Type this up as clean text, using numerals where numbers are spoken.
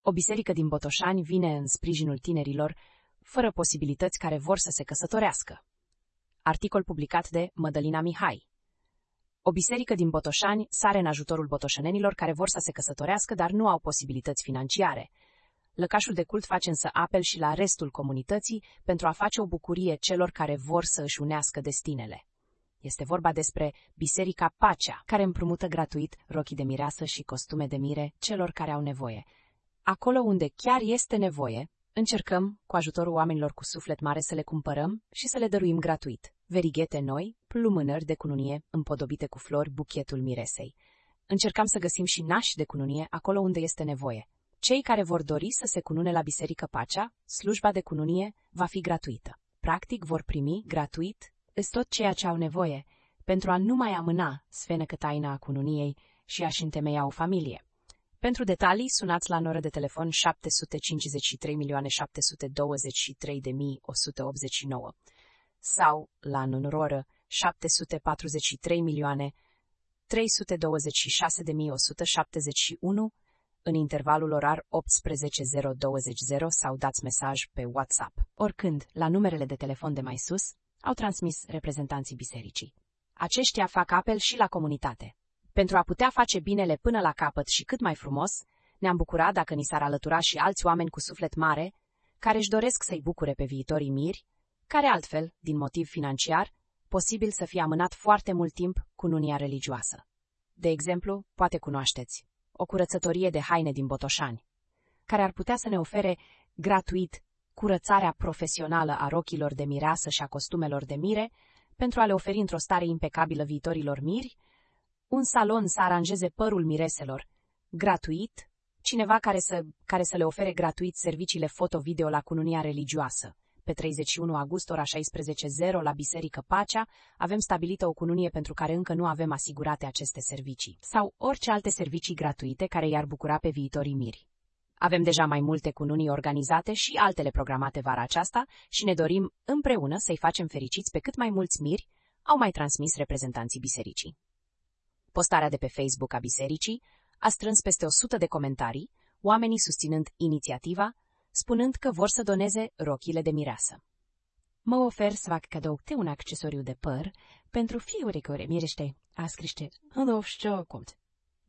O biserică din Botoșani vine în sprijinul tinerilor fără posibilități care vor să se căsătorească. Articol publicat de Mădălina Mihai. O biserică din Botoșani sare în ajutorul botoșenenilor care vor să se căsătorească, dar nu au posibilități financiare. Lăcașul de cult face însă apel și la restul comunității pentru a face o bucurie celor care vor să își unească destinele. Este vorba despre Biserica Pacea, care împrumută gratuit rochii de mireasă și costume de mire celor care au nevoie. Acolo unde chiar este nevoie, încercăm, cu ajutorul oamenilor cu suflet mare, să le cumpărăm și să le dăruim gratuit. Verighete noi, lumânări de cununie împodobite cu flori, buchetul miresei. Încercăm să găsim și nași de cununie acolo unde este nevoie. Cei care vor dori să se cunune la Biserică Pacea, slujba de cununie va fi gratuită. Practic vor primi gratuit tot ceea ce au nevoie, pentru a nu mai amâna sfenecă taina a cununiei și a-și întemeia o familie. Pentru detalii, sunați la noră de telefon 753.723.189 sau la noră 743.326.171 în intervalul orar 18.020 sau dați mesaj pe WhatsApp. Oricând, la numerele de telefon de mai sus, au transmis reprezentanții bisericii. Aceștia fac apel și la comunitate. Pentru a putea face binele până la capăt și cât mai frumos, ne-am bucurat dacă ni s-ar alătura și alți oameni cu suflet mare, care își doresc să-i bucure pe viitorii miri, care altfel, din motiv financiar, posibil să fie amânat foarte mult timp cununia religioasă. De exemplu, poate cunoașteți o curățătorie de haine din Botoșani, care ar putea să ne ofere gratuit curățarea profesională a rochilor de mireasă și a costumelor de mire, pentru a le oferi într-o stare impecabilă viitorilor miri, un salon să aranjeze părul mireselor, gratuit, cineva care să le ofere gratuit serviciile foto-video la cununia religioasă. Pe 31 august, ora 16:00, la Biserică Pacea, avem stabilită o cununie pentru care încă nu avem asigurate aceste servicii, sau orice alte servicii gratuite care i-ar bucura pe viitorii miri. Avem deja mai multe cununii organizate și altele programate vara aceasta și ne dorim împreună să-i facem fericiți pe cât mai mulți miri, au mai transmis reprezentanții bisericii. Postarea de pe Facebook a bisericii a strâns peste 100 de comentarii, oamenii susținând inițiativa, spunând că vor să doneze rochile de mireasă. Mă ofer să fac cadou un accesoriu de păr pentru fiecare care mirește, a scris în